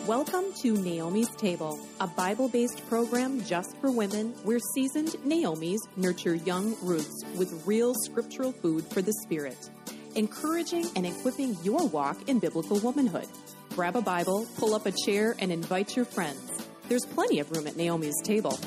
Welcome to Naomi's Table, a Bible-based program just for women where seasoned Naomis nurture young Ruths with real scriptural food for the spirit, encouraging and equipping your walk in biblical womanhood. Grab a Bible, pull up a chair, and invite your friends. There's plenty of room at Naomi's Table.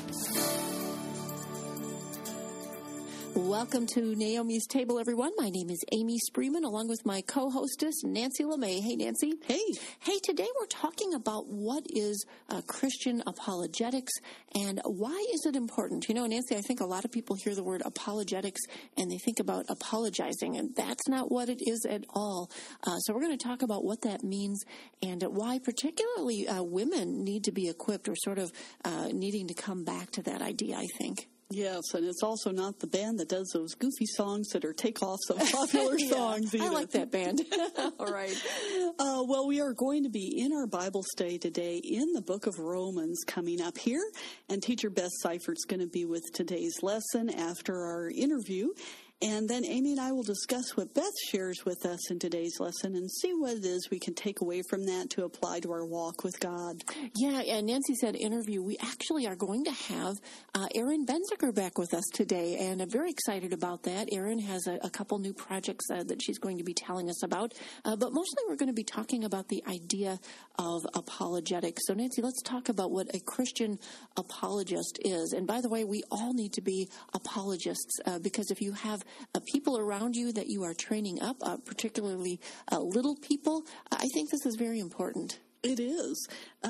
Welcome to Naomi's Table, everyone. My name is Amy Spreeman, along with my co-hostess, Nancy LeMay. Hey, Nancy. Hey. Hey, today we're talking about what is Christian apologetics and why is it important? You know, Nancy, I think a lot of people hear the word apologetics and they think about apologizing, and that's not what it is at all. So we're going to talk about what that means and why particularly women need to be equipped or sort of needing to come back to that idea, I think. Yes, and it's also not the band that does those goofy songs that are takeoffs of popular songs either. I like that band. All right. Well, we are going to be in our Bible study today in the book of Romans coming up here, and Teacher Beth Seifert's going to be with today's lesson after our interview. And then Amy and I will discuss what Beth shares with us in today's lesson and see what it is we can take away from that to apply to our walk with God. Yeah, and Nancy said interview. We actually are going to have Erin Benziger back with us today, and I'm very excited about that. Erin has a couple new projects that she's going to be telling us about, but mostly we're going to be talking about the idea of apologetics. So Nancy, let's talk about what a Christian apologist is. And by the way, we all need to be apologists because if you have people around you that you are training up, particularly little people, I think this is very important. It is.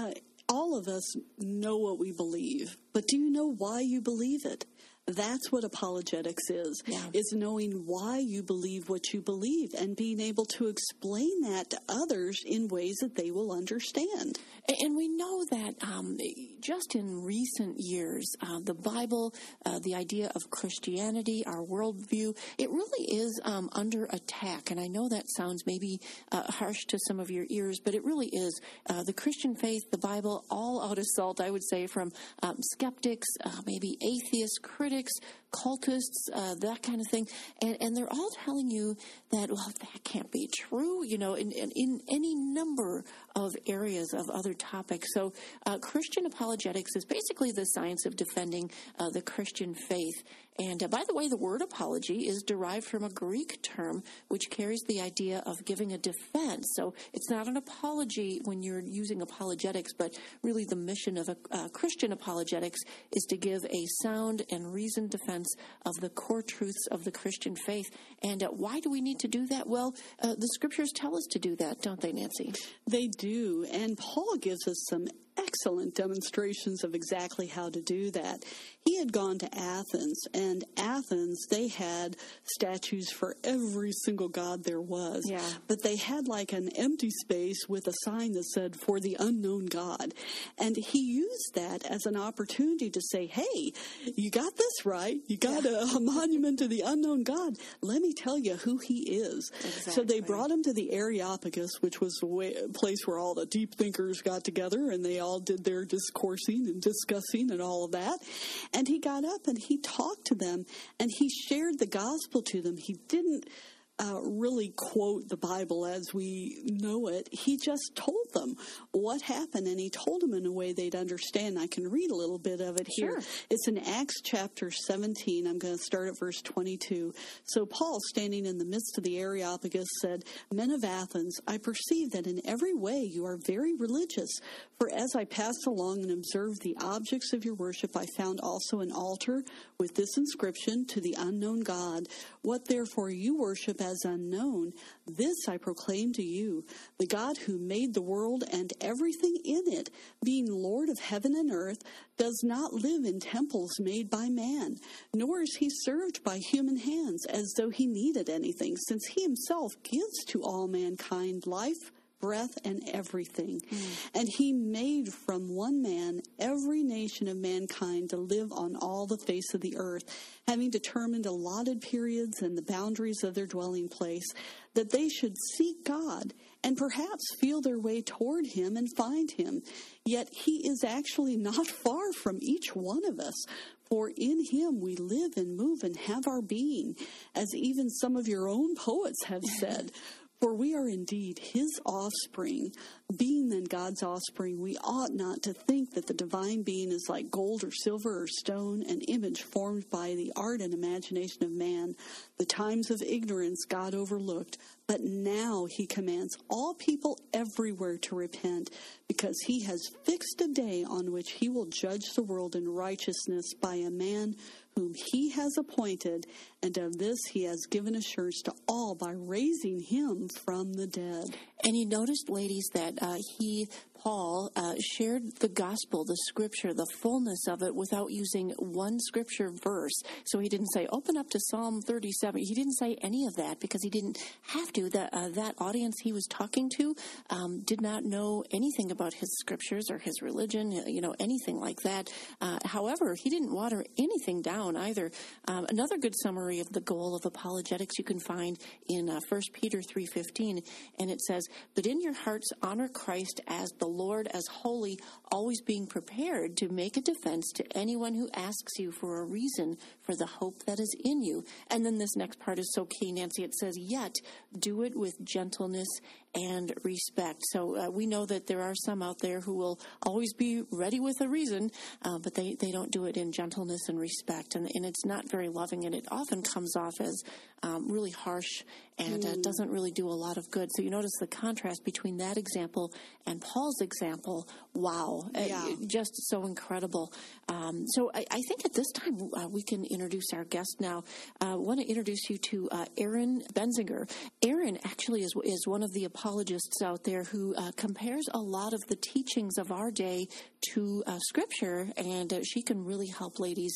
All of us know what we believe, but do you know why you believe it? That's what apologetics is knowing why you believe what you believe and being able to explain that to others in ways that they will understand. And we know that just in recent years, the Bible, the idea of Christianity, our worldview, it really is under attack. And I know that sounds maybe harsh to some of your ears, but it really is. The Christian faith, the Bible, all out assault, I would say, from skeptics, maybe atheists, critics, cultists, that kind of thing. And they're all telling you that, well, that can't be true, you know, in any number of areas of other topics. So Christian apologetics is basically the science of defending the Christian faith. And by the way, the word apology is derived from a Greek term which carries the idea of giving a defense. So it's not an apology when you're using apologetics, but really the mission of a Christian apologetics is to give a sound and reasoned defense of the core truths of the Christian faith. And why do we need to do that? Well, the scriptures tell us to do that, don't they, Nancy? They do, and Paul gives us some excellent demonstrations of exactly how to do that. He had gone to Athens, and Athens, they had statues for every single god there was. Yeah. But they had like an empty space with a sign that said, "For the unknown God." And he used that as an opportunity to say, hey, you got this right. You got a monument to the unknown God. Let me tell you who he is. Exactly. So they brought him to the Areopagus, which was the place where all the deep thinkers got together, and they all did their discoursing and discussing and all of that. And he got up and he talked to them and he shared the gospel to them. He didn't really quote the Bible as we know it. He just told them what happened, and he told them in a way they'd understand. I can read a little bit of it here. Sure. It's in Acts chapter 17. I'm going to start at verse 22. So Paul, standing in the midst of the Areopagus, said, "Men of Athens, I perceive that in every way you are very religious. For as I passed along and observed the objects of your worship, I found also an altar with this inscription, 'To the unknown God.' What therefore you worship as unknown, this I proclaim to you, the God who made the world and everything in it, being Lord of heaven and earth, does not live in temples made by man, nor is he served by human hands as though he needed anything, since he himself gives to all mankind life, breath, and everything. And he made from one man every nation of mankind to live on all the face of the earth, having determined allotted periods and the boundaries of their dwelling place, that they should seek God and perhaps feel their way toward him and find him. Yet he is actually not far from each one of us. For in him we live and move and have our being, as even some of your own poets have said. For we are indeed his offspring. Being then God's offspring, we ought not to think that the divine being is like gold or silver or stone, an image formed by the art and imagination of man. The times of ignorance God overlooked, but now he commands all people everywhere to repent, because he has fixed a day on which he will judge the world in righteousness by a man whom he has appointed, and of this he has given assurance to all by raising him from the dead. And you noticed, ladies, that Paul, shared the gospel, the scripture, the fullness of it without using one scripture verse. So he didn't say, open up to Psalm 37. He didn't say any of that because he didn't have to. That audience he was talking to did not know anything about his scriptures or his religion, anything like that. However, he didn't water anything down either. Another good summary of the goal of apologetics you can find in 1 Peter 3:15, and it says, "But in your hearts honor Christ as the Lord, as holy, always being prepared to make a defense to anyone who asks you for a reason for the hope that is in you." And then this next part is so key, Nancy. It says, "Yet do it with gentleness and respect." So we know that there are some out there who will always be ready with a reason, but they don't do it in gentleness and respect. And it's not very loving, and it often comes off as really harsh and doesn't really do a lot of good. So you notice the contrast between that example and Paul's example. Wow. Just so incredible. So I think at this time we can introduce our guest now. I want to introduce you to Erin Benziger. Erin actually is one of the apologists out there who compares a lot of the teachings of our day to Scripture, and she can really help ladies,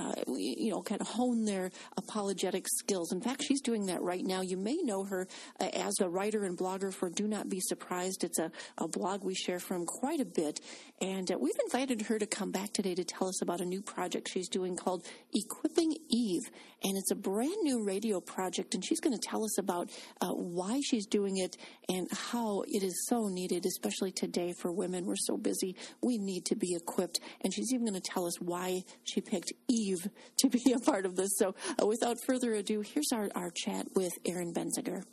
kind of hone their apologetic skills. In fact, she's doing that right now. You may know her as a writer and blogger for Do Not Be Surprised. It's a blog we share from quite a bit, and we've invited her to come back today to tell us about a new project she's doing called Equipping Eve, and it's a brand new radio project, and she's going to tell us about why she's doing it and how it is so needed, especially today for women. We're so busy. We need to be equipped, and she's even going to tell us why she picked Eve to be a part of this. So without further ado, here's our chat with Erin Benziger.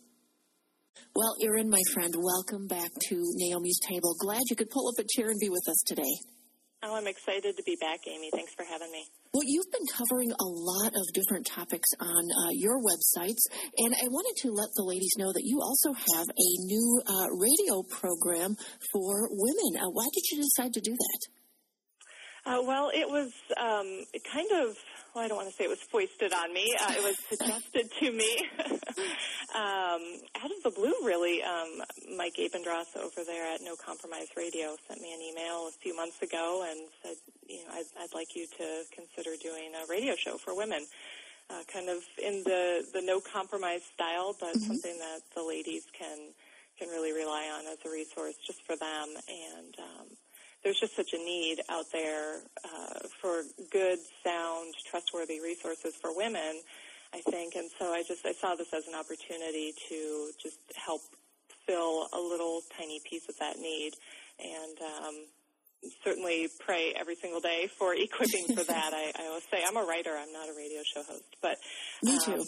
Well, Erin, my friend, welcome back to Naomi's Table. Glad you could pull up a chair and be with us today. Oh, I'm excited to be back, Amy. Thanks for having me. Well, you've been covering a lot of different topics on your websites, and I wanted to let the ladies know that you also have a new radio program for women. Why did you decide to do that? Well, it was I don't want to say it was foisted on me. It was suggested to me out of the blue, really. Mike Abendroth over there at No Compromise Radio sent me an email a few months ago and said, I'd like you to consider doing a radio show for women, kind of in the No Compromise style, but something that the ladies can really rely on as a resource just for them. And there's just such a need out there for good, sound, trustworthy resources for women, I think. And so I saw this as an opportunity to just help fill a little tiny piece of that need. And certainly pray every single day for equipping for that. I always say I'm a writer. I'm not a radio show host. But me too.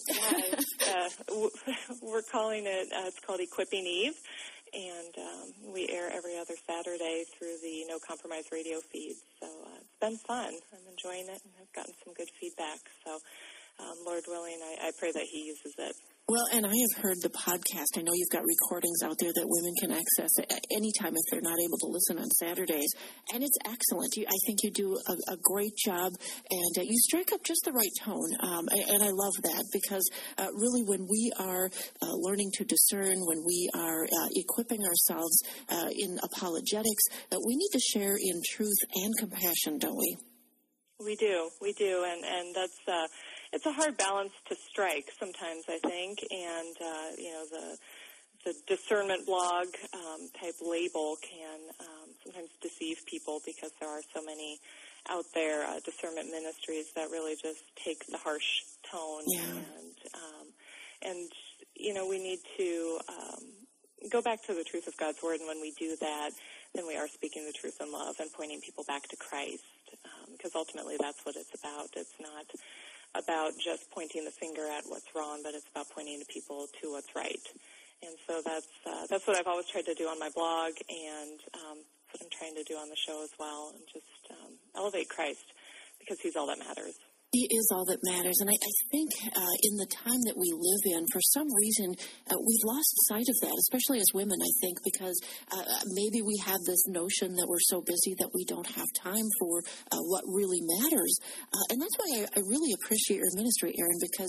We're calling it, it's called Equipping Eve. And we air every other Saturday through the No Compromise radio feed. So it's been fun. I'm enjoying it, and I've gotten some good feedback. So Lord willing, I pray that he uses it. Well, and I have heard the podcast. I know you've got recordings out there that women can access at any time if they're not able to listen on Saturdays. And it's excellent. I think you do a great job, and you strike up just the right tone. And I love that because really when we are learning to discern, when we are equipping ourselves in apologetics, we need to share in truth and compassion, don't we? We do, and that's it's a hard balance to strike sometimes, I think, and the discernment blog type label can sometimes deceive people because there are so many out there discernment ministries that really just take the harsh tone, and we need to go back to the truth of God's word, and when we do that, then we are speaking the truth in love and pointing people back to Christ, because ultimately that's what it's about. It's not about just pointing the finger at what's wrong, but it's about pointing to people to what's right. And so that's what I've always tried to do on my blog, and what I'm trying to do on the show as well, and just elevate Christ, because he's all that matters. He is all that matters. And I think in the time that we live in, for some reason, we've lost sight of that, especially as women, I think, because maybe we have this notion that we're so busy that we don't have time for what really matters. And that's why I really appreciate your ministry, Erin, because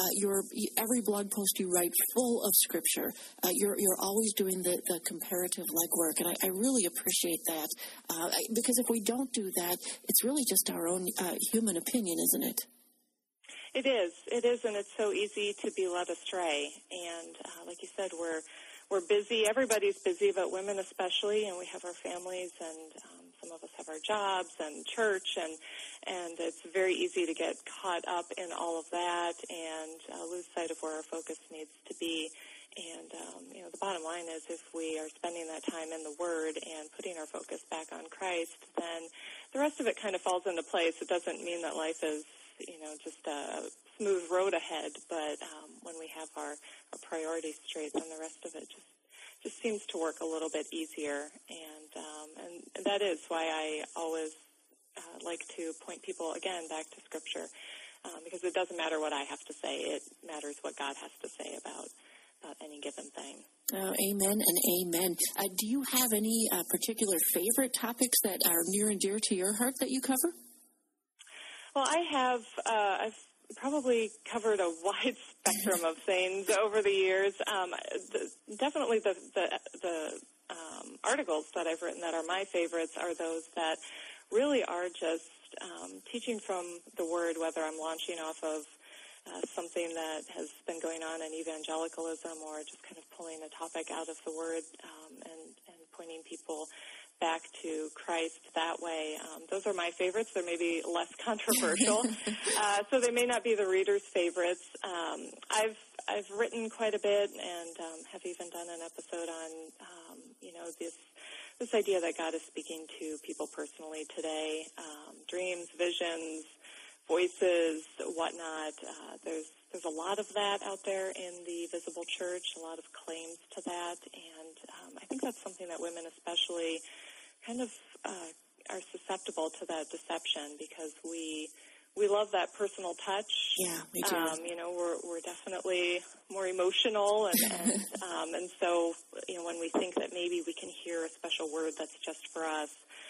every blog post you write full of Scripture. You're always doing the comparative legwork, and I really appreciate that. Because if we don't do that, it's really just our own human opinion, isn't it? It is, and it's so easy to be led astray. And like you said, we're busy. Everybody's busy, but women especially. And we have our families, and some of us have our jobs and church, and it's very easy to get caught up in all of that and lose sight of where our focus needs to be. And the bottom line is, if we are spending that time in the Word and putting our focus back on Christ, then the rest of it kind of falls into place. It doesn't mean that life is just a smooth road ahead, but when we have our priorities straight, then the rest of it just seems to work a little bit easier, and that is why I always like to point people, again, back to Scripture, because it doesn't matter what I have to say. It matters what God has to say about any given thing. Oh, amen and amen. Do you have any particular favorite topics that are near and dear to your heart that you cover? Well, I've probably covered a wide spectrum of things over the years. Definitely the articles that I've written that are my favorites are those that really are just teaching from the Word, whether I'm launching off of something that has been going on in evangelicalism, or just kind of pulling a topic out of the Word and pointing people back to Christ that way. Those are my favorites. They're maybe less controversial, so they may not be the reader's favorites. I've written quite a bit, and have even done an episode on this idea that God is speaking to people personally today, dreams, visions, voices, whatnot. There's a lot of that out there in the visible church, a lot of claims to that, and I think that's something that women especially kind of are susceptible to that deception, because we love that personal touch. Yeah, we do. We're definitely more emotional, and so when we think that maybe we can hear a special word that's just for us,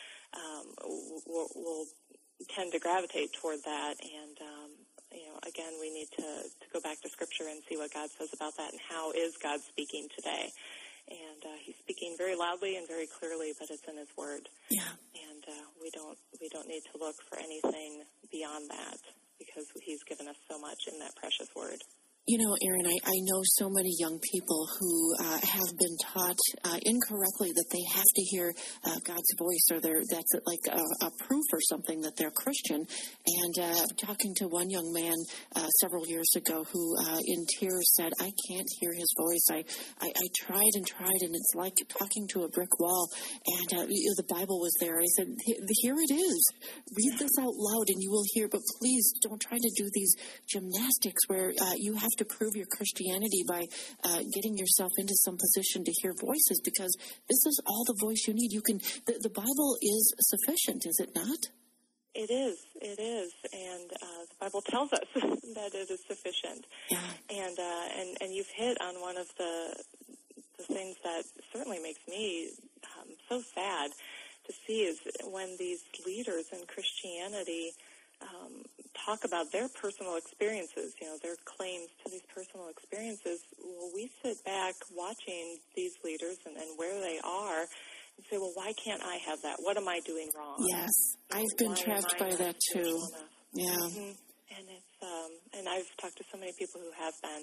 we'll tend to gravitate toward that, and again, we need to go back to Scripture and see what God says about that, and how is God speaking today. And he's speaking very loudly and very clearly, but it's in his Word. Yeah. And we don't need to look for anything beyond that, because he's given us so much in that precious Word. You know, Erin, I know so many young people who have been taught incorrectly that they have to hear God's voice, or that's like a proof or something that they're Christian. And talking to one young man several years ago who in tears said, I can't hear his voice. I tried and tried, and it's like talking to a brick wall. And the Bible was there. I said, here it is. Read this out loud and you will hear, but please don't try to do these gymnastics where you have to prove your Christianity by getting yourself into some position to hear voices, because this is all the voice you need. The Bible is sufficient, is it not? It is, and the Bible tells us that it is sufficient. Yeah. And you've hit on one of the things that certainly makes me so sad to see, is when these leaders in Christianity talk about their personal experiences, their claims to these personal experiences. Well, we sit back watching these leaders and where they are and say, well, why can't I have that? What am I doing wrong? Yes, I've been trapped by that too. Yeah. Mm-hmm. And and I've talked to so many people who have been,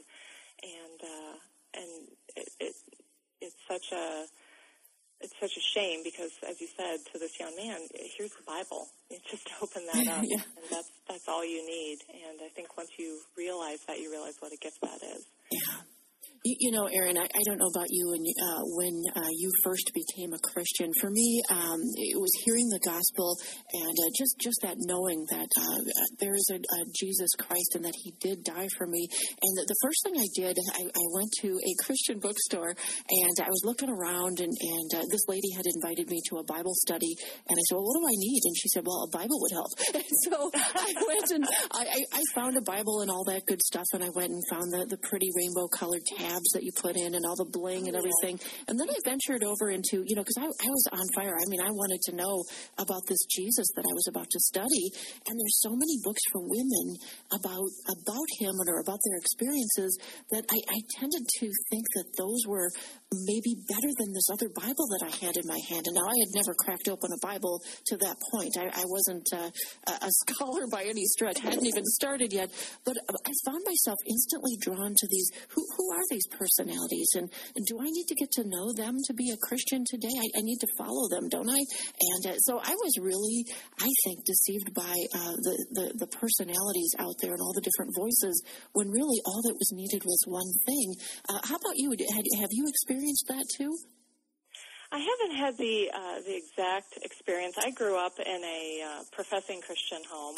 and it's such a shame, because, as you said to this young man, here's the Bible. You just open that up, yeah. And that's all you need. And I think once you realize that, you realize what a gift that is. Yeah. You know, Erin, I don't know about you, and when you first became a Christian, for me, it was hearing the gospel and just that knowing that there is a Jesus Christ and that He did die for me. And the first thing I did, I went to a Christian bookstore, and I was looking around, and this lady had invited me to a Bible study, and I said, well, what do I need? And she said, well, a Bible would help. And so I went and I found a Bible and all that good stuff, and I went and found the pretty rainbow-colored tabs that you put in and all the bling and everything. And then I ventured over into, because I was on fire. I mean, I wanted to know about this Jesus that I was about to study. And there's so many books for women about Him or about their experiences that I tended to think that those were maybe better than this other Bible that I had in my hand. And now I had never cracked open a Bible to that point. I wasn't a scholar by any stretch, hadn't even started yet. But I found myself instantly drawn to these, who are these personalities? And do I need to get to know them to be a Christian today? I need to follow them, don't I? And so I was really, I think, deceived by the personalities out there and all the different voices when really all that was needed was one thing. How about you? Have you experienced that too? I haven't had the exact experience. I grew up in a professing Christian home,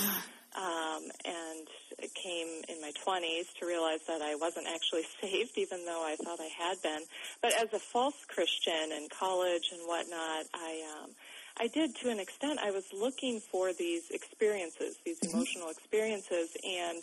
and came in my 20s to realize that I wasn't actually saved, even though I thought I had been. But as a false Christian in college and whatnot, I did, to an extent, I was looking for these experiences, these emotional experiences, and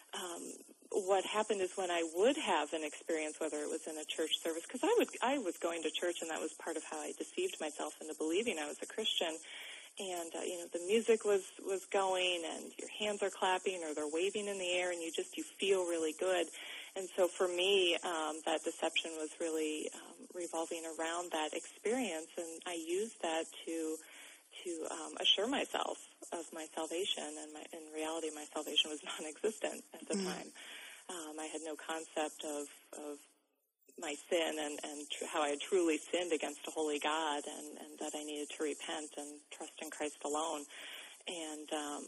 what happened is when I would have an experience, whether it was in a church service, because I was going to church, and that was part of how I deceived myself into believing I was a Christian. And the music was going, and your hands are clapping or they're waving in the air, and you feel really good. And so for me, that deception was really revolving around that experience, and I used that to assure myself of my salvation. And in reality, my salvation was non-existent at the time. I had no concept of my sin and how I had truly sinned against a holy God, and that I needed to repent and trust in Christ alone. And,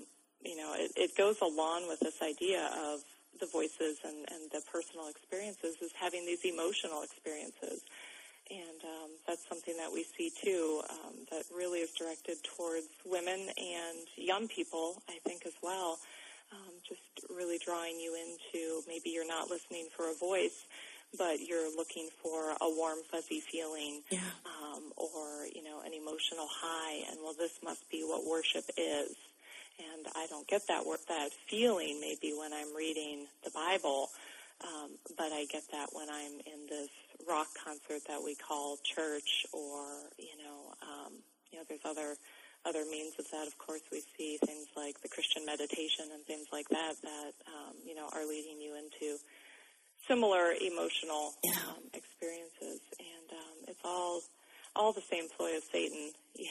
it goes along with this idea of the voices and the personal experiences is having these emotional experiences. And that's something that we see, too, that really is directed towards women and young people, I think, as well. Just really drawing you into, maybe you're not listening for a voice, but you're looking for a warm, fuzzy feeling, or, an emotional high, and, well, this must be what worship is. And I don't get that feeling maybe when I'm reading the Bible, but I get that when I'm in this rock concert that we call church, or, there's other means of that. Of course, we see things like the Christian meditation and things like that are leading you into similar emotional experiences, and it's all the same ploy of Satan,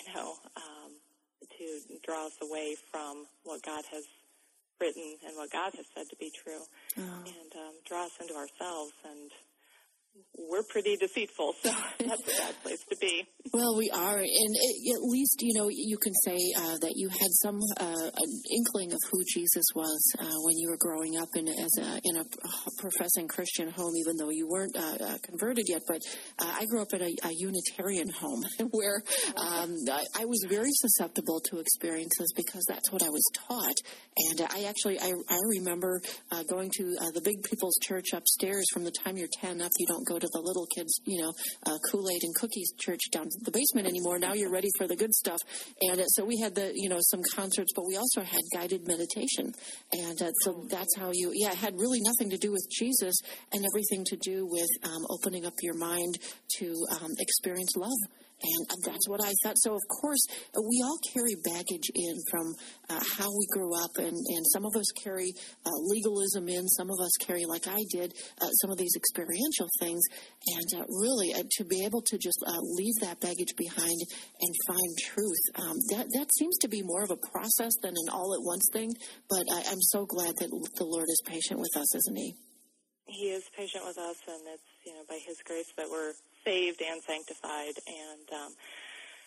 to draw us away from what God has written and what God has said to be true, and draw us into ourselves. And we're pretty deceitful, so that's a bad place to be. Well, we are, and at least, you can say that you had some inkling of who Jesus was when you were growing up in a professing Christian home, even though you weren't converted yet. But I grew up in a Unitarian home where I was very susceptible to experiences because that's what I was taught. And I remember going to the big people's church upstairs. From the time you're 10 up, you don't go to the little kids, Kool-Aid and cookies church down the basement anymore. Now you're ready for the good stuff. And so we had some concerts, but we also had guided meditation. And so that's how it had really nothing to do with Jesus and everything to do with opening up your mind to experience love. And that's what I thought. So, of course, we all carry baggage in from how we grew up, and some of us carry legalism in. Some of us carry, like I did, some of these experiential things. And really, to be able to just leave that baggage behind and find truth, that seems to be more of a process than an all-at-once thing. But I'm so glad that the Lord is patient with us, isn't He? He is patient with us, and it's by His grace that we're saved and sanctified. And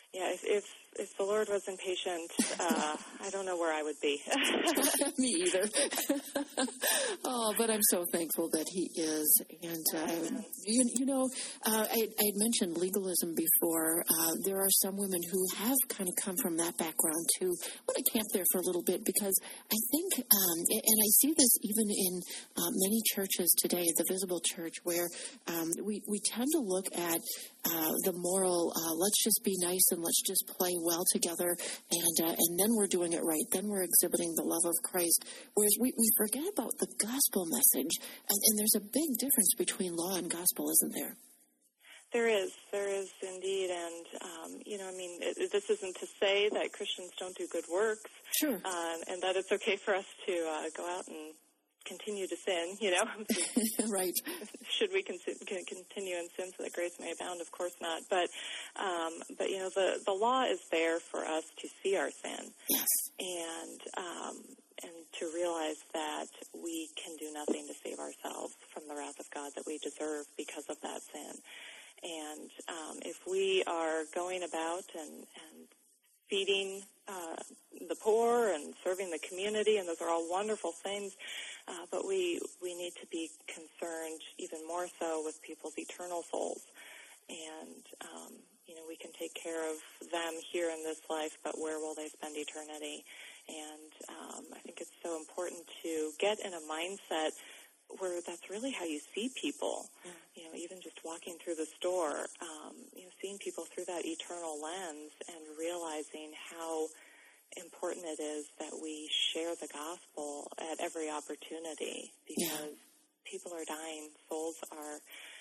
Yeah, if the Lord was impatient, I don't know where I would be. Me either. Oh, but I'm so thankful that He is. And, I had mentioned legalism before. There are some women who have kind of come from that background, too. I want to camp there for a little bit because I think, and I see this even in many churches today, the visible church, where we tend to look at the moral, let's just be nice and let's just play well together, and then we're doing it right. Then we're exhibiting the love of Christ. Whereas we forget about the gospel message, and there's a big difference between law and gospel, isn't there? There is indeed, and this isn't to say that Christians don't do good works, sure, and that it's okay for us to go out and continue to sin, right. Should we continue in sin so that grace may abound? Of course not. But the law is there for us to see our sin. Yes. And to realize that we can do nothing to save ourselves from the wrath of God that we deserve because of that sin. And if we are going about and feeding the poor and serving the community, and those are all wonderful things, but we need to be concerned even more so with people's eternal souls. And, we can take care of them here in this life, but where will they spend eternity? And I think it's so important to get in a mindset where that's really how you see people. Even just walking through the store, seeing people through that eternal lens and realizing how important it is that we share the gospel at every opportunity, because people are dying, souls are,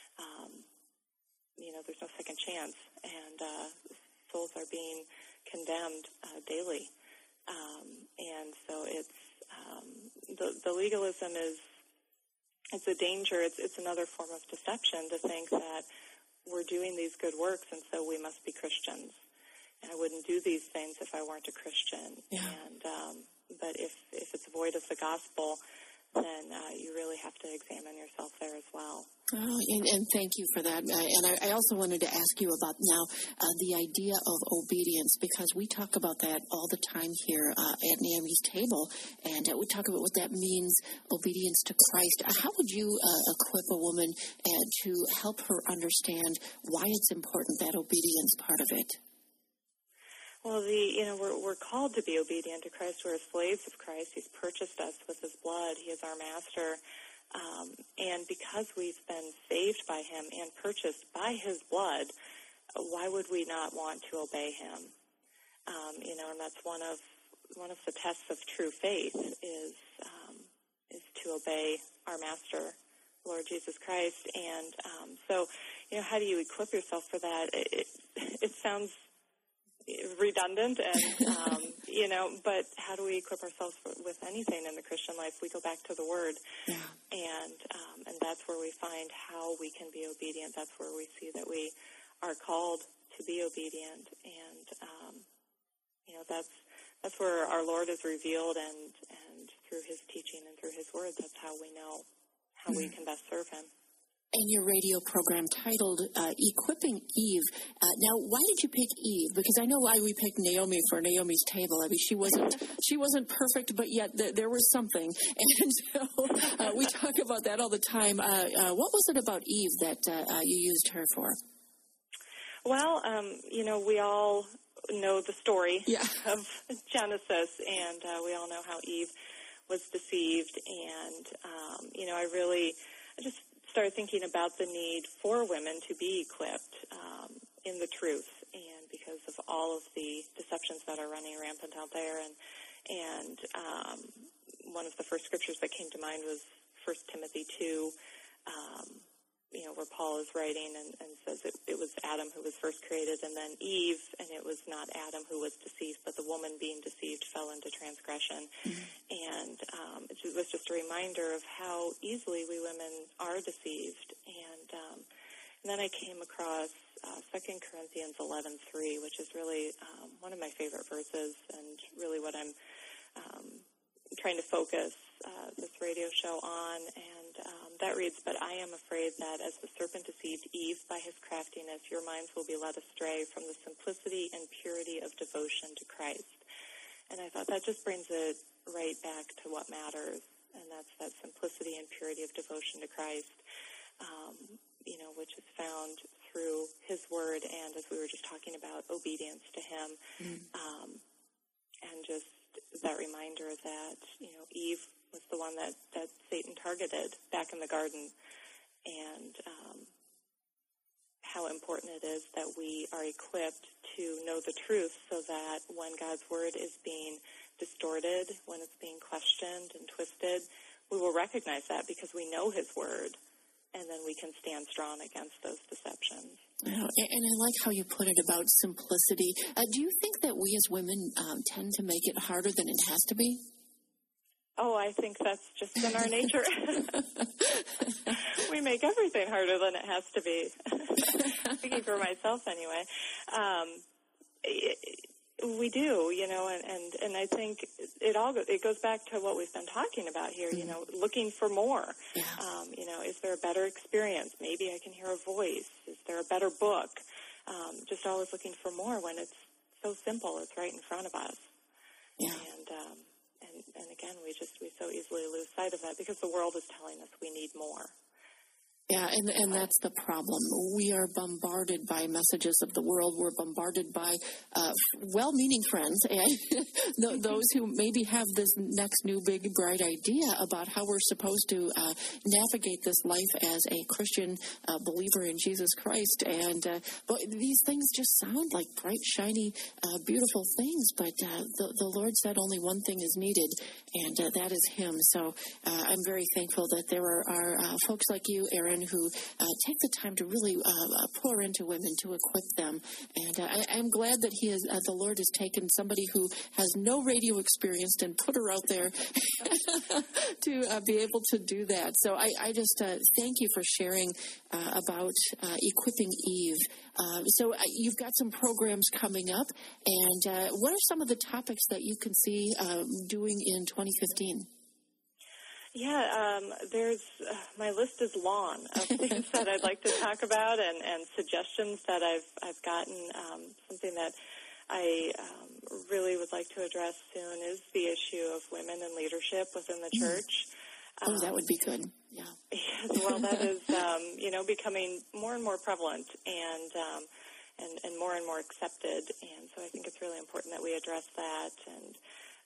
there's no second chance, and souls are being condemned daily. And so it's the legalism it's a danger. It's another form of deception to think that we're doing these good works, and so we must be Christians. And I wouldn't do these things if I weren't a Christian. Yeah. And but if it's void of the gospel, then you really have to examine yourself there as well. Oh, and thank you for that. And I also wanted to ask you about now the idea of obedience, because we talk about that all the time here at Naomi's Table, and we talk about what that means, obedience to Christ. How would you equip a woman to help her understand why it's important, that obedience part of it? Well, we're called to be obedient to Christ. We're slaves of Christ. He's purchased us with His blood. He is our master. And because we've been saved by Him and purchased by His blood, why would we not want to obey Him? And that's one of the tests of true faith is to obey our master, Lord Jesus Christ. And so, how do you equip yourself for that? It sounds redundant, and but how do we equip ourselves with anything in the Christian life? We go back to the Word, and that's where we find how we can be obedient. That's where we see that we are called to be obedient, and that's where our Lord is revealed, and through His teaching and through His Word, that's how we know how we can best serve Him. And your radio program titled Equipping Eve. Now, why did you pick Eve? Because I know why we picked Naomi for Naomi's Table. I mean, she wasn't perfect, but yet there was something. And so we talk about that all the time. What was it about Eve that you used her for? Well, we all know the story of Genesis, and we all know how Eve was deceived. And, I just started thinking about the need for women to be equipped in the truth, and because of all of the deceptions that are running rampant out there. And one of the first scriptures that came to mind was 1 Timothy 2, where Paul is writing and says it was Adam who was first created, and then Eve, and it was not Adam who was deceived, but the woman being deceived fell into transgression. Mm-hmm. And it was just a reminder of how easily we women are deceived. And then I came across 2 Corinthians 11:3, which is really one of my favorite verses, and really what I'm trying to focus this radio show on. And That reads, "But I am afraid that as the serpent deceived Eve by his craftiness, your minds will be led astray from the simplicity and purity of devotion to Christ." And I thought that just brings it right back to what matters, and that's that simplicity and purity of devotion to Christ, which is found through his word and, as we were just talking about, obedience to him. And just that reminder that, Eve was the one that Satan targeted back in the garden, and how important it is that we are equipped to know the truth so that when God's word is being distorted, when it's being questioned and twisted, we will recognize that because we know his word, and then we can stand strong against those deceptions. And I like how you put it about simplicity. Do you think that we as women tend to make it harder than it has to be? Oh, I think that's just in our nature. We make everything harder than it has to be. Speaking for myself, anyway. We do, and I think it goes back to what we've been talking about here, looking for more. Yeah. Is there a better experience? Maybe I can hear a voice. Is there a better book? Just always looking for more when it's so simple. It's right in front of us. Yeah. And again, we so easily lose sight of that because the world is telling us we need more. Yeah, and that's the problem. We are bombarded by messages of the world. We're bombarded by well-meaning friends and those who maybe have this next new big bright idea about how we're supposed to navigate this life as a Christian believer in Jesus Christ. And but these things just sound like bright, shiny, beautiful things. But the Lord said only one thing is needed, and that is Him. So I'm very thankful that there are folks like you, Erin, who take the time to really pour into women, to equip them. And I'm glad that the Lord has taken somebody who has no radio experience and put her out there to be able to do that. So I just thank you for sharing about equipping Eve. So you've got some programs coming up, and what are some of the topics that you can see doing in 2015? Yeah, there's my list is long of things that I'd like to talk about and suggestions that I've gotten. Something that I really would like to address soon is the issue of women in leadership within the church. That would be good. Yeah. Yes, well, that is becoming more and more prevalent and more and more accepted, and so I think it's really important that we address that and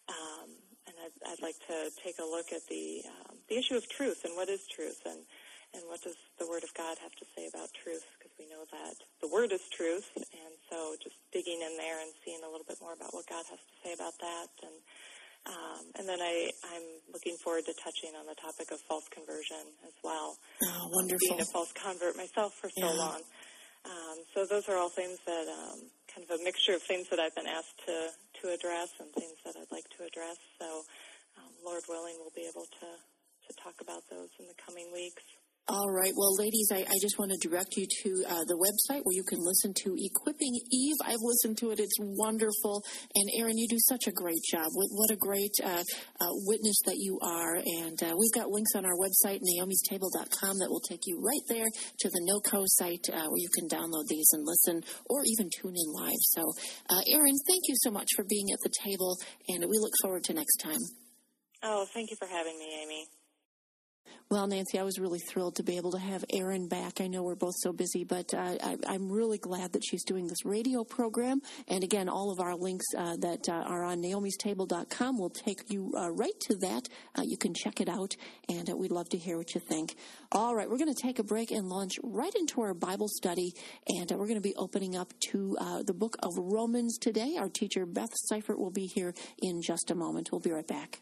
I'd like to take a look at the issue of truth and what is truth and what does the Word of God have to say about truth, because we know that the Word is truth, and so just digging in there and seeing a little bit more about what God has to say about that. And then I'm looking forward to touching on the topic of false conversion as well. Oh, wonderful. Being a false convert myself for so long. So those are all things that kind of a mixture of things that I've been asked to address and things that I'd like to address. So Lord willing, we'll be able to talk about those in the coming weeks. All right. Well, ladies, I just want to direct you to the website where you can listen to Equipping Eve. I've listened to it. It's wonderful. And, Erin, you do such a great job. What a great witness that you are. And we've got links on our website, naomistable.com, that will take you right there to the NoCo site where you can download these and listen or even tune in live. So, Erin, thank you so much for being at the table, and we look forward to next time. Oh, thank you for having me, Amy. Well, Nancy, I was really thrilled to be able to have Erin back. I know we're both so busy, but I'm really glad that she's doing this radio program. And again, all of our links that are on naomistable.com will take you right to that. You can check it out, and we'd love to hear what you think. All right, we're going to take a break and launch right into our Bible study, and we're going to be opening up to the book of Romans today. Our teacher, Beth Seifert, will be here in just a moment. We'll be right back.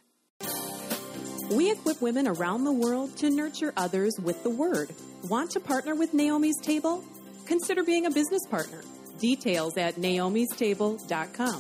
We equip women around the world to nurture others with the Word. Want to partner with Naomi's Table? Consider being a business partner. Details at naomistable.com.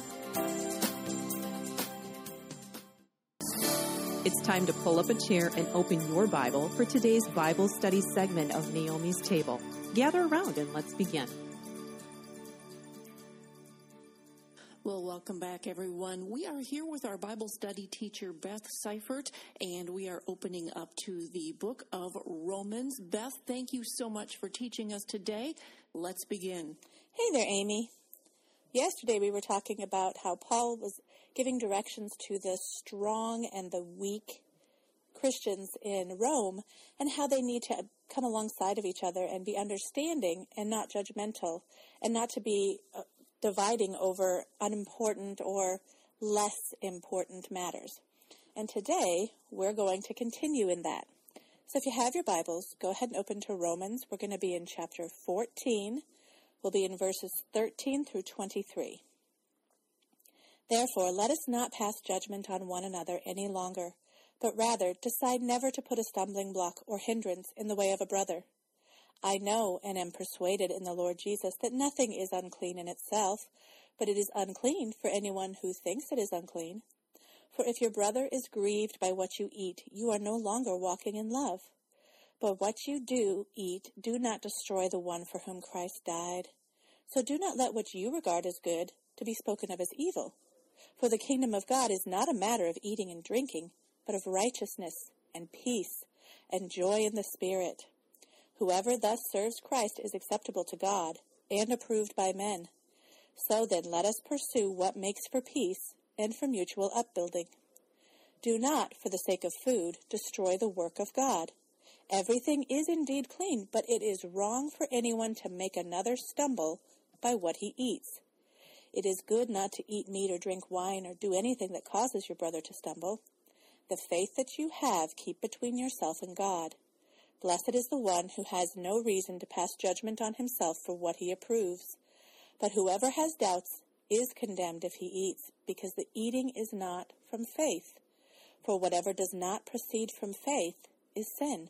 It's time to pull up a chair and open your Bible for today's Bible study segment of Naomi's Table. Gather around and let's begin. Well, welcome back, everyone. We are here with our Bible study teacher, Beth Seifert, and we are opening up to the book of Romans. Beth, thank you so much for teaching us today. Let's begin. Hey there, Amy. Yesterday we were talking about how Paul was giving directions to the strong and the weak Christians in Rome and how they need to come alongside of each other and be understanding and not judgmental and not to be dividing over unimportant or less important matters. And today, we're going to continue in that. So if you have your Bibles, go ahead and open to Romans. We're going to be in chapter 14. We'll be in verses 13 through 23. Therefore, let us not pass judgment on one another any longer, but rather decide never to put a stumbling block or hindrance in the way of a brother. I know and am persuaded in the Lord Jesus that nothing is unclean in itself, but it is unclean for anyone who thinks it is unclean. For if your brother is grieved by what you eat, you are no longer walking in love. But what you do eat, do not destroy the one for whom Christ died. So do not let what you regard as good to be spoken of as evil. For the kingdom of God is not a matter of eating and drinking, but of righteousness and peace and joy in the Spirit. Whoever thus serves Christ is acceptable to God and approved by men. So then let us pursue what makes for peace and for mutual upbuilding. Do not, for the sake of food, destroy the work of God. Everything is indeed clean, but it is wrong for anyone to make another stumble by what he eats. It is good not to eat meat or drink wine or do anything that causes your brother to stumble. The faith that you have keep between yourself and God. Blessed is the one who has no reason to pass judgment on himself for what he approves. But whoever has doubts is condemned if he eats, because the eating is not from faith. For whatever does not proceed from faith is sin.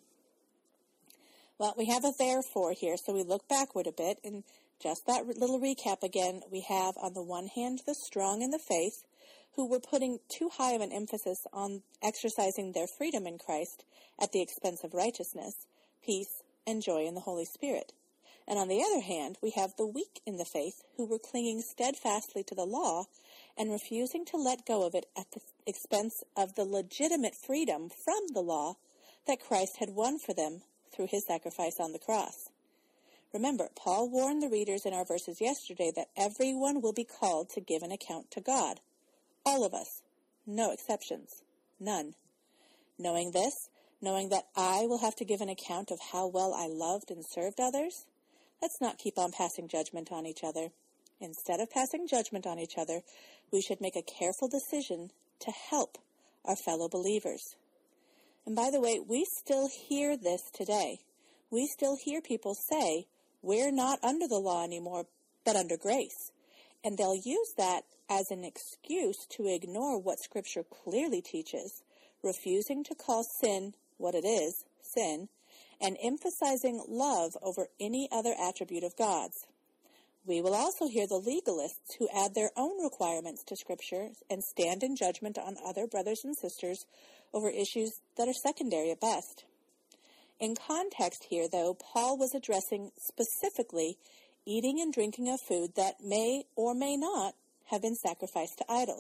Well, we have a therefore here, so we look backward a bit, and just that little recap again, we have on the one hand the strong in the faith, who were putting too high of an emphasis on exercising their freedom in Christ at the expense of righteousness, peace, and joy in the Holy Spirit. And on the other hand, we have the weak in the faith, who were clinging steadfastly to the law and refusing to let go of it at the expense of the legitimate freedom from the law that Christ had won for them through his sacrifice on the cross. Remember, Paul warned the readers in our verses yesterday that everyone will be called to give an account to God. All of us. No exceptions. None. Knowing this, knowing that I will have to give an account of how well I loved and served others, let's not keep on passing judgment on each other. Instead of passing judgment on each other, we should make a careful decision to help our fellow believers. And by the way, we still hear this today. We still hear people say, we're not under the law anymore, but under grace. And they'll use that as an excuse to ignore what Scripture clearly teaches, refusing to call sin what it is, sin, and emphasizing love over any other attribute of God's. We will also hear the legalists who add their own requirements to Scripture and stand in judgment on other brothers and sisters over issues that are secondary at best. In context here, though, Paul was addressing specifically eating and drinking of food that may or may not have been sacrificed to idols.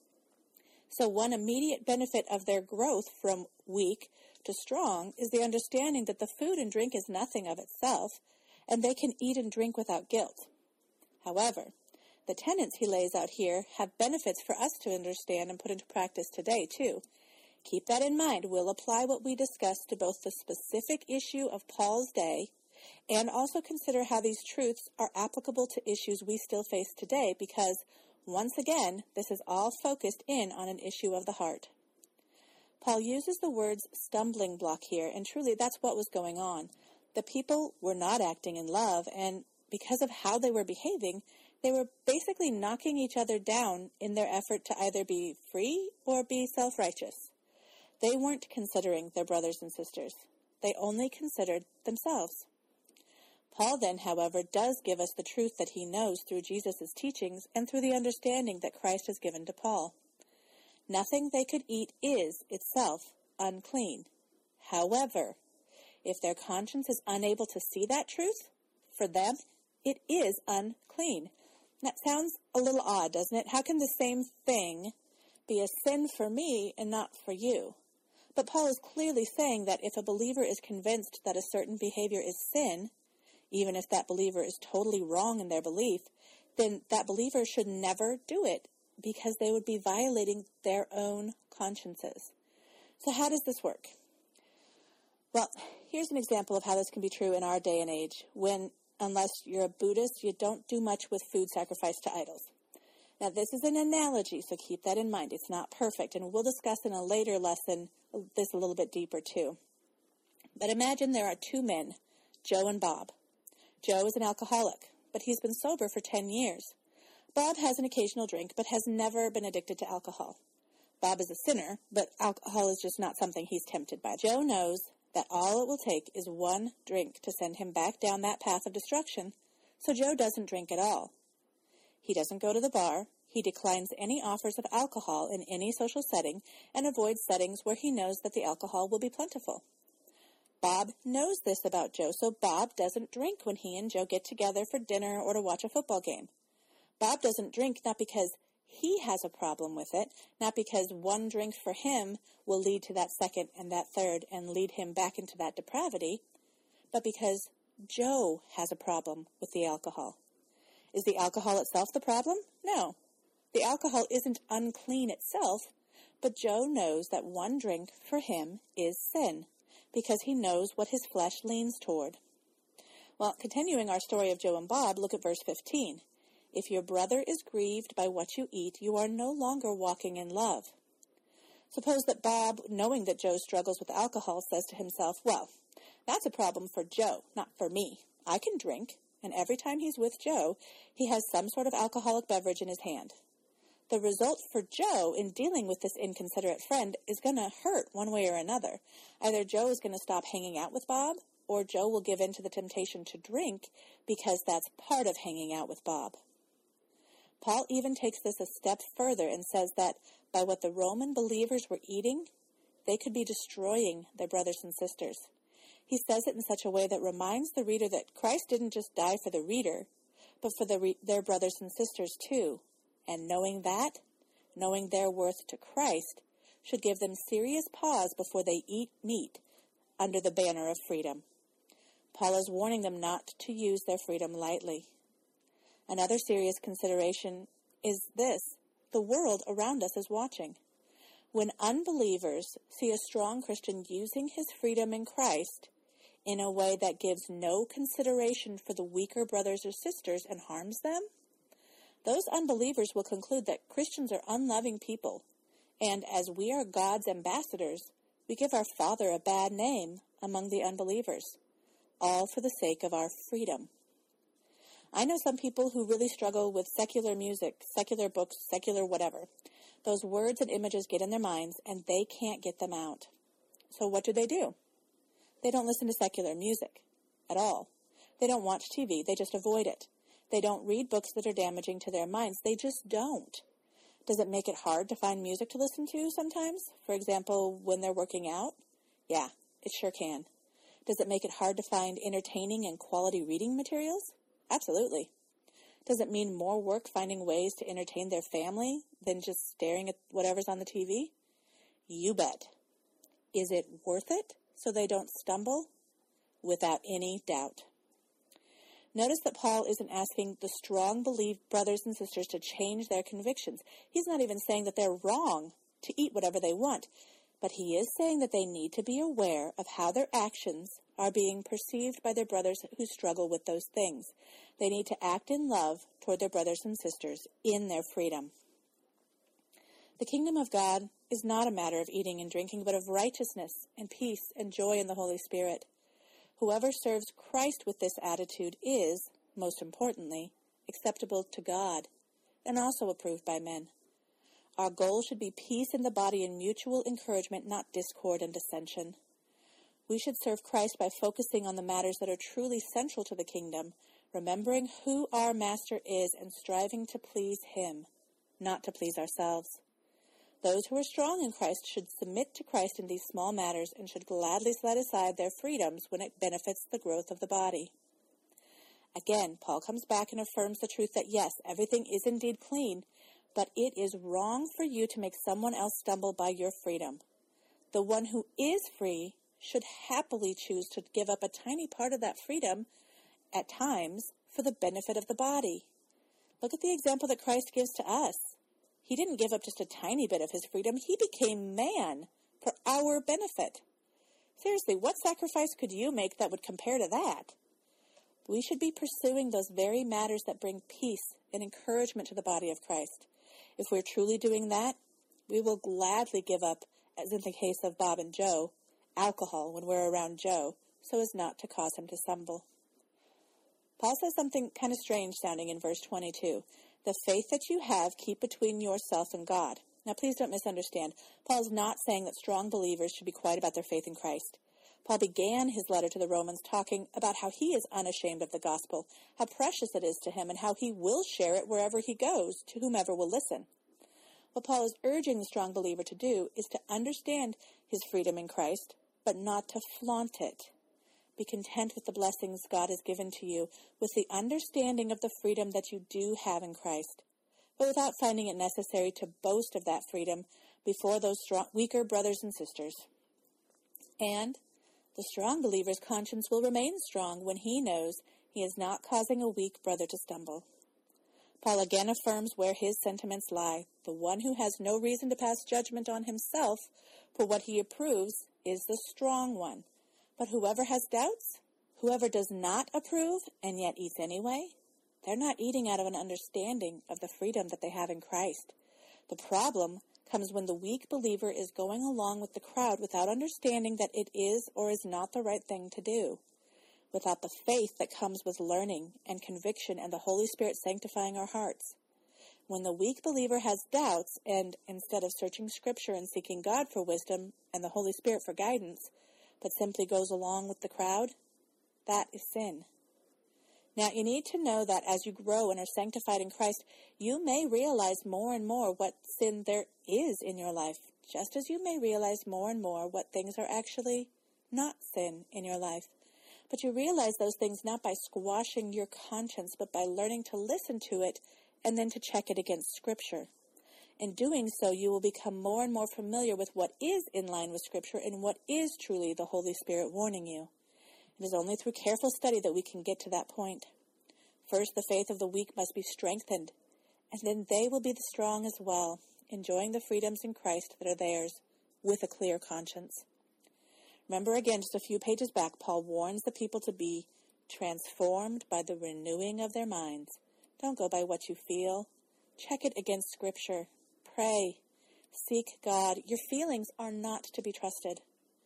So one immediate benefit of their growth from weak to strong is the understanding that the food and drink is nothing of itself, and they can eat and drink without guilt. However, the tenets he lays out here have benefits for us to understand and put into practice today, too. Keep that in mind. We'll apply what we discussed to both the specific issue of Paul's day and also consider how these truths are applicable to issues we still face today because, once again, this is all focused in on an issue of the heart. Paul uses the words stumbling block here, and truly that's what was going on. The people were not acting in love, and because of how they were behaving, they were basically knocking each other down in their effort to either be free or be self-righteous. They weren't considering their brothers and sisters. They only considered themselves. Paul then, however, does give us the truth that he knows through Jesus' teachings and through the understanding that Christ has given to Paul. Nothing they could eat is, itself, unclean. However, if their conscience is unable to see that truth, for them, it is unclean. That sounds a little odd, doesn't it? How can the same thing be a sin for me and not for you? But Paul is clearly saying that if a believer is convinced that a certain behavior is sin, even if that believer is totally wrong in their belief, then that believer should never do it because they would be violating their own consciences. So how does this work? Well, here's an example of how this can be true in our day and age when, unless you're a Buddhist, you don't do much with food sacrificed to idols. Now, this is an analogy, so keep that in mind. It's not perfect, and we'll discuss in a later lesson this a little bit deeper, too. But imagine there are two men, Joe and Bob. Joe is an alcoholic, but he's been sober for 10 years. Bob has an occasional drink, but has never been addicted to alcohol. Bob is a sinner, but alcohol is just not something he's tempted by. Joe knows that all it will take is one drink to send him back down that path of destruction, so Joe doesn't drink at all. He doesn't go to the bar, he declines any offers of alcohol in any social setting, and avoids settings where he knows that the alcohol will be plentiful. Bob knows this about Joe, so Bob doesn't drink when he and Joe get together for dinner or to watch a football game. Bob doesn't drink not because he has a problem with it, not because one drink for him will lead to that second and that third and lead him back into that depravity, but because Joe has a problem with the alcohol. Is the alcohol itself the problem? No. The alcohol isn't unclean itself, but Joe knows that one drink for him is sin, because he knows what his flesh leans toward. Well, continuing our story of Joe and Bob, look at verse 15. If your brother is grieved by what you eat, you are no longer walking in love. Suppose that Bob, knowing that Joe struggles with alcohol, says to himself, well, that's a problem for Joe, not for me. I can drink, and every time he's with Joe, he has some sort of alcoholic beverage in his hand. The result for Joe in dealing with this inconsiderate friend is going to hurt one way or another. Either Joe is going to stop hanging out with Bob, or Joe will give in to the temptation to drink because that's part of hanging out with Bob. Paul even takes this a step further and says that by what the Roman believers were eating, they could be destroying their brothers and sisters. He says it in such a way that reminds the reader that Christ didn't just die for the reader, but for their brothers and sisters too. And knowing that, knowing their worth to Christ, should give them serious pause before they eat meat under the banner of freedom. Paul is warning them not to use their freedom lightly. Another serious consideration is this: the world around us is watching. When unbelievers see a strong Christian using his freedom in Christ in a way that gives no consideration for the weaker brothers or sisters and harms them, those unbelievers will conclude that Christians are unloving people, and as we are God's ambassadors, we give our Father a bad name among the unbelievers, all for the sake of our freedom. I know some people who really struggle with secular music, secular books, secular whatever. Those words and images get in their minds, and they can't get them out. So what do? They don't listen to secular music at all. They don't watch TV. They just avoid it. They don't read books that are damaging to their minds. They just don't. Does it make it hard to find music to listen to sometimes? For example, when they're working out? Yeah, it sure can. Does it make it hard to find entertaining and quality reading materials? Absolutely. Does it mean more work finding ways to entertain their family than just staring at whatever's on the TV? You bet. Is it worth it so they don't stumble? Without any doubt. Notice that Paul isn't asking the strong brothers and sisters to change their convictions. He's not even saying that they're wrong to eat whatever they want, but he is saying that they need to be aware of how their actions are being perceived by their brothers who struggle with those things. They need to act in love toward their brothers and sisters in their freedom. The kingdom of God is not a matter of eating and drinking, but of righteousness and peace and joy in the Holy Spirit. Whoever serves Christ with this attitude is, most importantly, acceptable to God and also approved by men. Our goal should be peace in the body and mutual encouragement, not discord and dissension. We should serve Christ by focusing on the matters that are truly central to the kingdom, remembering who our Master is and striving to please Him, not to please ourselves. Those who are strong in Christ should submit to Christ in these small matters and should gladly set aside their freedoms when it benefits the growth of the body. Again, Paul comes back and affirms the truth that yes, everything is indeed clean, but it is wrong for you to make someone else stumble by your freedom. The one who is free should happily choose to give up a tiny part of that freedom at times for the benefit of the body. Look at the example that Christ gives to us. He didn't give up just a tiny bit of his freedom. He became man for our benefit. Seriously, what sacrifice could you make that would compare to that? We should be pursuing those very matters that bring peace and encouragement to the body of Christ. If we're truly doing that, we will gladly give up, as in the case of Bob and Joe, alcohol when we're around Joe, so as not to cause him to stumble. Paul says something kind of strange sounding in verse 22. The faith that you have, keep between yourself and God. Now, please don't misunderstand. Paul's not saying that strong believers should be quiet about their faith in Christ. Paul began his letter to the Romans talking about how he is unashamed of the gospel, how precious it is to him, and how he will share it wherever he goes, to whomever will listen. What Paul is urging the strong believer to do is to understand his freedom in Christ, but not to flaunt it. Be content with the blessings God has given to you, with the understanding of the freedom that you do have in Christ, but without finding it necessary to boast of that freedom before those weaker brothers and sisters. And the strong believer's conscience will remain strong when he knows he is not causing a weak brother to stumble. Paul again affirms where his sentiments lie. The one who has no reason to pass judgment on himself for what he approves is the strong one. But whoever has doubts, whoever does not approve and yet eats anyway, they're not eating out of an understanding of the freedom that they have in Christ. The problem comes when the weak believer is going along with the crowd without understanding that it is or is not the right thing to do, without the faith that comes with learning and conviction and the Holy Spirit sanctifying our hearts. When the weak believer has doubts and, instead of searching Scripture and seeking God for wisdom and the Holy Spirit for guidance, but simply goes along with the crowd, that is sin. Now, you need to know that as you grow and are sanctified in Christ, you may realize more and more what sin there is in your life, just as you may realize more and more what things are actually not sin in your life. But you realize those things not by squashing your conscience, but by learning to listen to it and then to check it against Scripture. In doing so, you will become more and more familiar with what is in line with Scripture and what is truly the Holy Spirit warning you. It is only through careful study that we can get to that point. First, the faith of the weak must be strengthened, and then they will be the strong as well, enjoying the freedoms in Christ that are theirs with a clear conscience. Remember again, just a few pages back, Paul warns the people to be transformed by the renewing of their minds. Don't go by what you feel. Check it against Scripture. Pray. Seek God. Your feelings are not to be trusted.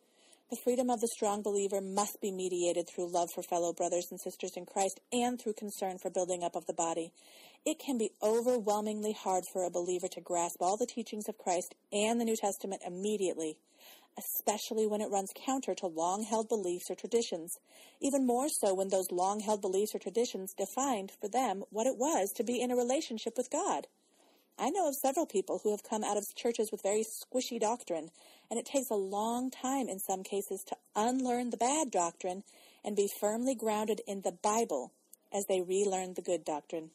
The freedom of the strong believer must be mediated through love for fellow brothers and sisters in Christ and through concern for building up of the body. It can be overwhelmingly hard for a believer to grasp all the teachings of Christ and the New Testament immediately, especially when it runs counter to long-held beliefs or traditions, even more so when those long-held beliefs or traditions defined for them what it was to be in a relationship with God. I know of several people who have come out of churches with very squishy doctrine, and it takes a long time in some cases to unlearn the bad doctrine and be firmly grounded in the Bible as they relearn the good doctrine.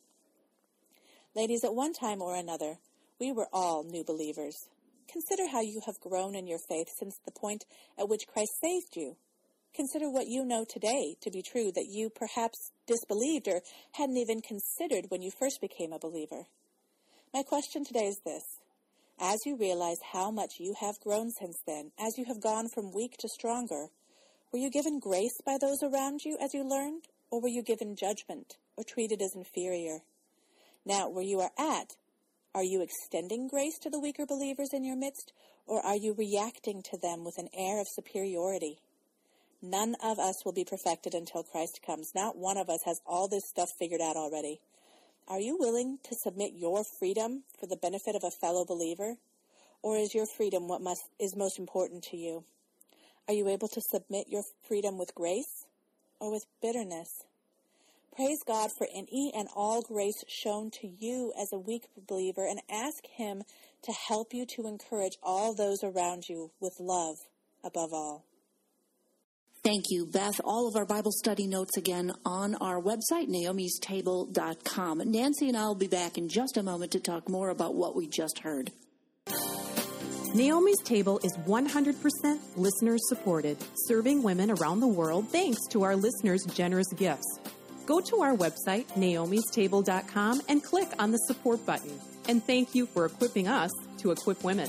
Ladies, at one time or another, we were all new believers. Consider how you have grown in your faith since the point at which Christ saved you. Consider what you know today to be true that you perhaps disbelieved or hadn't even considered when you first became a believer. My question today is this. As you realize how much you have grown since then, as you have gone from weak to stronger, were you given grace by those around you as you learned, or were you given judgment or treated as inferior? Now, where you are at, are you extending grace to the weaker believers in your midst, or are you reacting to them with an air of superiority? None of us will be perfected until Christ comes. Not one of us has all this stuff figured out already. Are you willing to submit your freedom for the benefit of a fellow believer? Or is your freedom what is most important to you? Are you able to submit your freedom with grace or with bitterness? Praise God for any and all grace shown to you as a weak believer, and ask Him to help you to encourage all those around you with love above all. Thank you, Beth. All of our Bible study notes again on our website, naomistable.com. Nancy and I will be back in just a moment to talk more about what we just heard. Naomi's Table is 100% listener-supported, serving women around the world thanks to our listeners' generous gifts. Go to our website, naomistable.com, and click on the support button. And thank you for equipping us to equip women.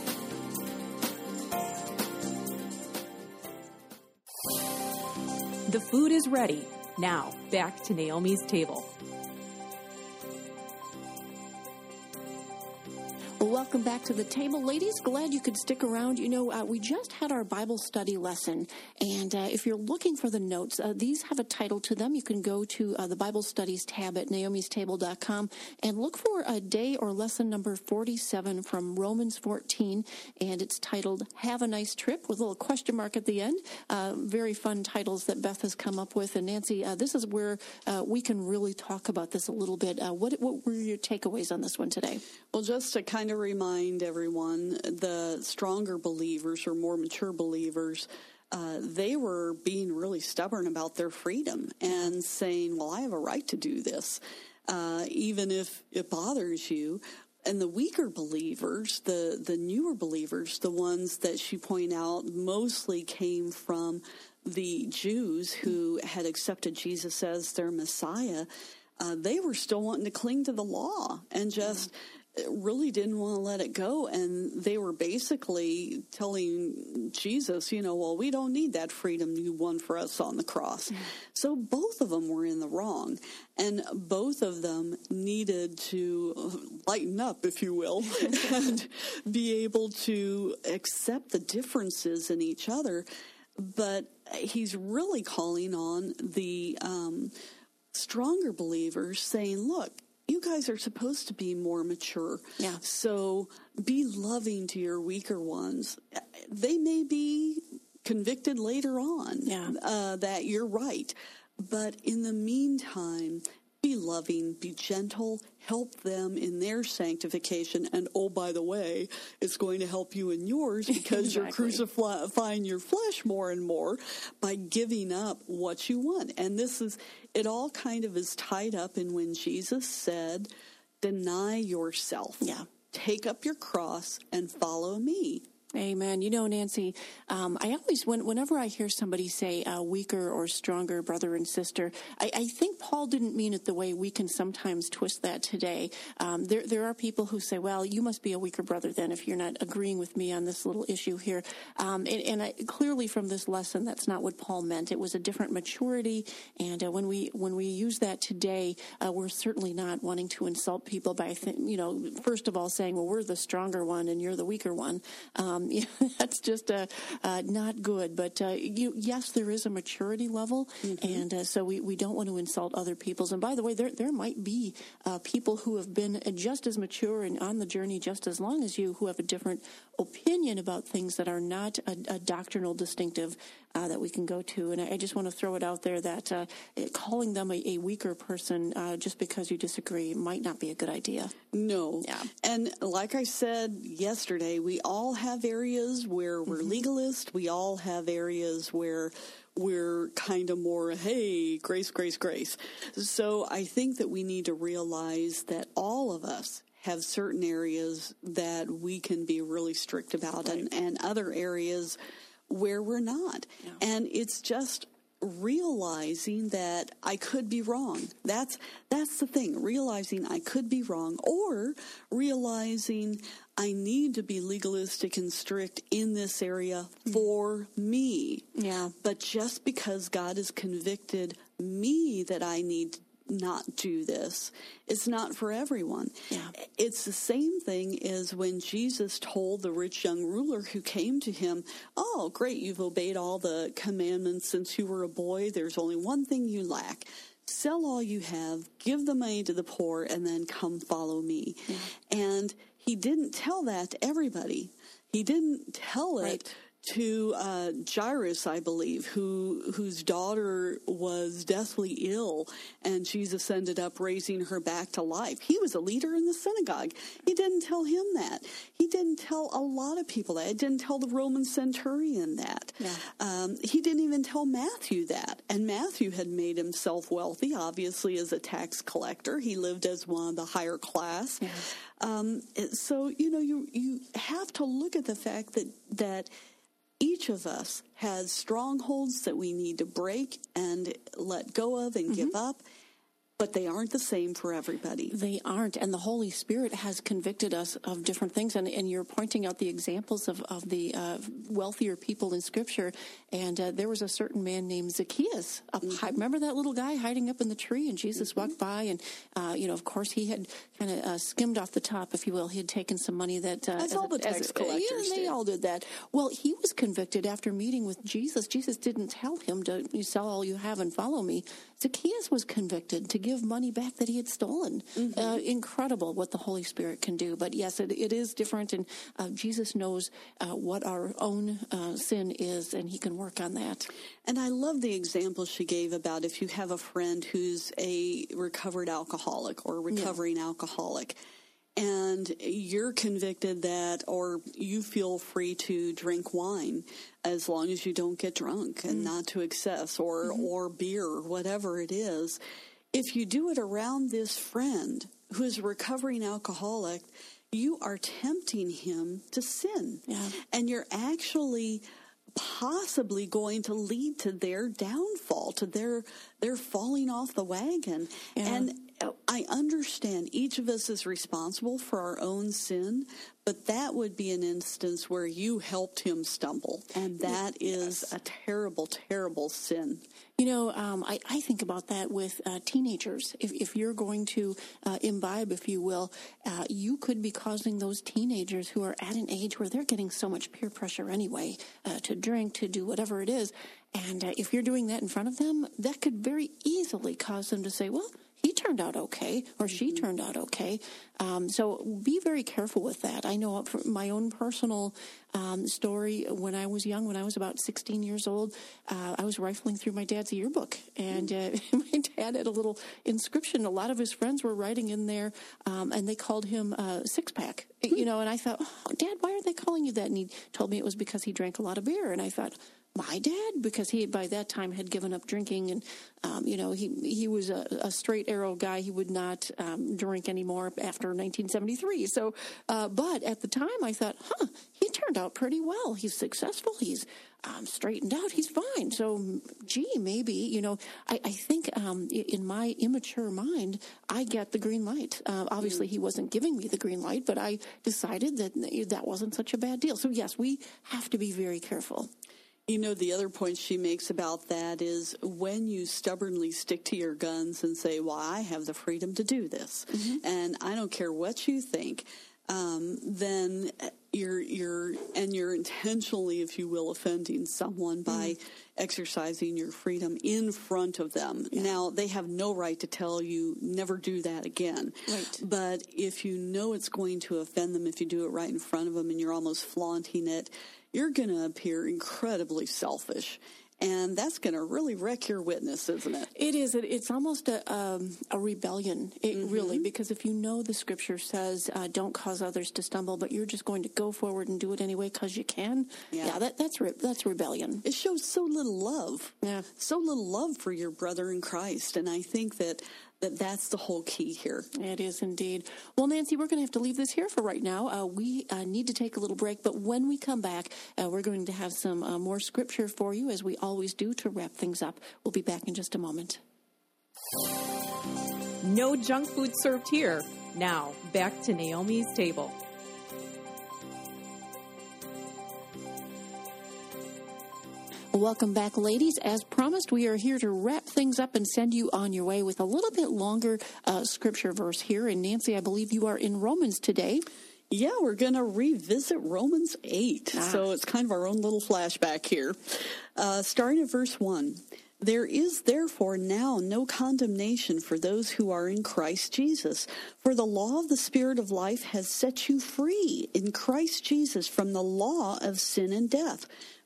The food is ready. Now, back to Naomi's Table. Welcome back to the table. Ladies, glad you could stick around. You know, we just had our Bible study lesson, and if you're looking for the notes, these have a title to them. You can go to the Bible Studies tab at naomistable.com and look for a day or lesson number 47 from Romans 14, and it's titled, Have a Nice Trip, with a little question mark at the end. Very fun titles that Beth has come up with. And Nancy, this is where we can really talk about this a little bit. What were your takeaways on this one today? Well, just to kind of remind everyone, the stronger believers or more mature believers, they were being really stubborn about their freedom and saying, well, I have a right to do this, even if it bothers you. And the weaker believers, the newer believers, the ones that she pointed out mostly came from the Jews who had accepted Jesus as their Messiah. They were still wanting to cling to the law and just really didn't want to let it go. And they were basically telling Jesus, well, we don't need that freedom you won for us on the cross. So both of them were in the wrong. And both of them needed to lighten up, if you will, and be able to accept the differences in each other. But he's really calling on the stronger believers, saying, look, you guys are supposed to be more mature. Yeah. So be loving to your weaker ones. They may be convicted later on that you're right. But in the meantime, be loving, be gentle, help them in their sanctification. And, oh, by the way, it's going to help you in yours because you're crucifying your flesh more and more by giving up what you want. And it all kind of is tied up in when Jesus said, deny yourself. Yeah. Take up your cross and follow me. Amen. You know, Nancy, I always, whenever I hear somebody say weaker or stronger brother and sister, I think Paul didn't mean it the way we can sometimes twist that today. There are people who say, well, you must be a weaker brother then if you're not agreeing with me on this little issue here. Clearly from this lesson, that's not what Paul meant. It was a different maturity. And when we use that today, we're certainly not wanting to insult people by, first of all saying, well, we're the stronger one and you're the weaker one. That's just not good. But yes, there is a maturity level, and so we don't want to insult other people's. And by the way, there might be people who have been just as mature and on the journey just as long as you, who have a different opinion about things that are not a doctrinal distinctive that we can go to. And I just want to throw it out there that calling them a weaker person just because you disagree might not be a good idea. No. Yeah. And like I said yesterday, we all have areas where we're legalist. We all have areas where we're kind of more, hey, grace, grace, grace. So I think that we need to realize that all of us have certain areas that we can be really strict about, right, and other areas where we're not. Yeah. And it's just realizing that I could be wrong. That's the thing, realizing I could be wrong, or realizing I need to be legalistic and strict in this area for me. Yeah. But just because God has convicted me that I need to not do this, it's not for everyone. Yeah. It's the same thing as when Jesus told the rich young ruler who came to him, oh, great, you've obeyed all the commandments since you were a boy. There's only one thing you lack. Sell all you have, give the money to the poor, and then come follow me. Yeah. And he didn't tell that to everybody. He didn't tell it to Jairus, I believe, whose daughter was deathly ill, and Jesus ended up raising her back to life. He was a leader in the synagogue. He didn't tell him that. He didn't tell a lot of people that. He didn't tell the Roman centurion that. Yeah. He didn't even tell Matthew that. And Matthew had made himself wealthy, obviously, as a tax collector. He lived as one of the higher class. Yeah. So, you have to look at the fact that each of us has strongholds that we need to break and let go of and give up. But they aren't the same for everybody. They aren't. And the Holy Spirit has convicted us of different things. And you're pointing out the examples of the wealthier people in Scripture. And there was a certain man named Zacchaeus. Remember that little guy hiding up in the tree? And Jesus walked by. And, of course, he had kind of skimmed off the top, if you will. He had taken some money that... As all the tax collectors did. They all did that. Well, he was convicted after meeting with Jesus. Jesus didn't tell him to sell all you have and follow me. Zacchaeus was convicted to give money back that he had stolen. Incredible what the Holy Spirit can do. But yes, it is different, and Jesus knows what our own sin is, and he can work on that. And I love the example she gave about if you have a friend who's a recovered alcoholic or recovering alcoholic, and you're convicted that, or you feel free to drink wine as long as you don't get drunk and not to excess, or beer, or whatever it is. If you do it around this friend who is a recovering alcoholic, you are tempting him to sin. Yeah. And you're actually possibly going to lead to their downfall, to their falling off the wagon. Yeah. And I understand each of us is responsible for our own sin, but that would be an instance where you helped him stumble. And that is a terrible, terrible sin. I think about that with teenagers. If you're going to imbibe, if you will, you could be causing those teenagers who are at an age where they're getting so much peer pressure anyway to drink, to do whatever it is. And if you're doing that in front of them, that could very easily cause them to say, well, he turned out okay, or she turned out okay. So be very careful with that. I know from my own personal story, when I was young, when I was about 16 years old, I was rifling through my dad's yearbook, and my dad had a little inscription. A lot of his friends were writing in there, and they called him Six Pack. And I thought, oh, Dad, why are they calling you that? And he told me it was because he drank a lot of beer. And I thought, my dad? Because he, by that time, had given up drinking, and, he was a straight arrow guy. He would not drink anymore after 1973. So, but at the time, I thought, he turned out pretty well. He's successful. He's straightened out. He's fine. So, maybe, I think in my immature mind, I get the green light. Obviously, he wasn't giving me the green light, but I decided that wasn't such a bad deal. So, yes, we have to be very careful. The other point she makes about that is when you stubbornly stick to your guns and say, well, I have the freedom to do this, and I don't care what you think, then you're intentionally, if you will, offending someone by exercising your freedom in front of them. Yeah. Now, they have no right to tell you, never do that again. Right. But if you know it's going to offend them, if you do it right in front of them and you're almost flaunting it, you're going to appear incredibly selfish. And that's going to really wreck your witness, isn't it? It is. It's almost a rebellion, really, because if you know the Scripture says don't cause others to stumble, but you're just going to go forward and do it anyway because you can, that's rebellion. It shows so little love. Yeah. So little love for your brother in Christ. And I think that's the whole key here. It is indeed. Well, Nancy, we're going to have to leave this here for right now. We need to take a little break, but when we come back, we're going to have some more Scripture for you, as we always do, to wrap things up. We'll be back in just a moment. No junk food served here. Now, back to Naomi's table. Welcome back, ladies. As promised, we are here to wrap things up and send you on your way with a little bit longer Scripture verse here. And Nancy, I believe you are in Romans today. Yeah, we're going to revisit Romans 8. So it's kind of our own little flashback here. Starting at verse 1. There is therefore now no condemnation for those who are in Christ Jesus. For the law of the Spirit of life has set you free in Christ Jesus from the law of sin and death.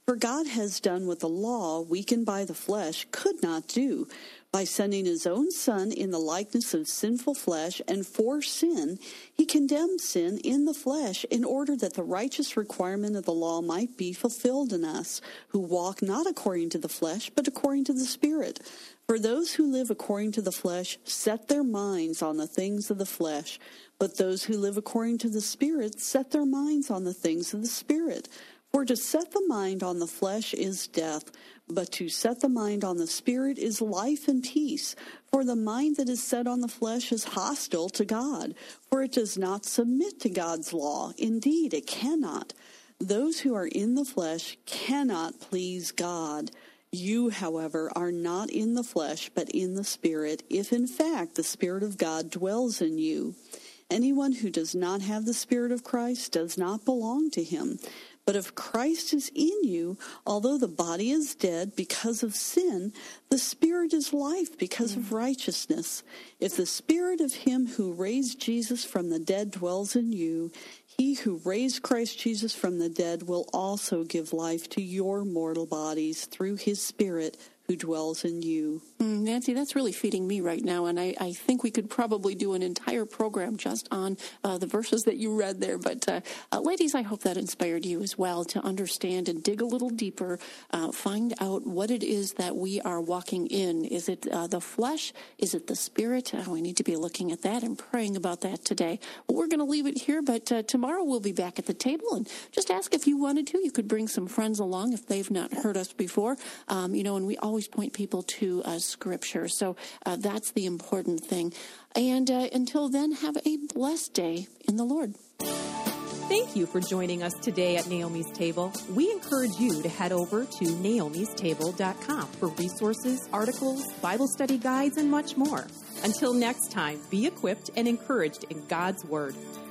For God has done what the law, weakened by the flesh, could not do. By sending his own Son in the likeness of sinful flesh, and for sin, he condemned sin in the flesh, in order that the righteous requirement of the law might be fulfilled in us, who walk not according to the flesh, but according to the Spirit. For those who live according to the flesh set their minds on the things of the flesh, but those who live according to the Spirit set their minds on the things of the Spirit. For to set the mind on the flesh is death, but to set the mind on the Spirit is life and peace. For the mind that is set on the flesh is hostile to God, for it does not submit to God's law. Indeed, it cannot. Those who are in the flesh cannot please God. You, however, are not in the flesh, but in the Spirit, if in fact the Spirit of God dwells in you. Anyone who does not have the Spirit of Christ does not belong to him. But if Christ is in you, although the body is dead because of sin, the Spirit is life because of righteousness. If the Spirit of him who raised Jesus from the dead dwells in you, he who raised Christ Jesus from the dead will also give life to your mortal bodies through his Spirit who dwells in you. Nancy, that's really feeding me right now, and I think we could probably do an entire program just on the verses that you read there. But ladies, I hope that inspired you as well to understand and dig a little deeper, find out what it is that we are walking in. Is it the flesh? Is it the Spirit? We need to be looking at that and praying about that today. Well, we're going to leave it here, but tomorrow we'll be back at the table, and just ask if you wanted to. You could bring some friends along if they've not heard us before. And we always point people to Scripture. So that's the important thing. And until then, have a blessed day in the Lord. Thank you for joining us today at Naomi's Table. We encourage you to head over to naomistable.com for resources, articles, Bible study guides, and much more. Until next time, be equipped and encouraged in God's Word.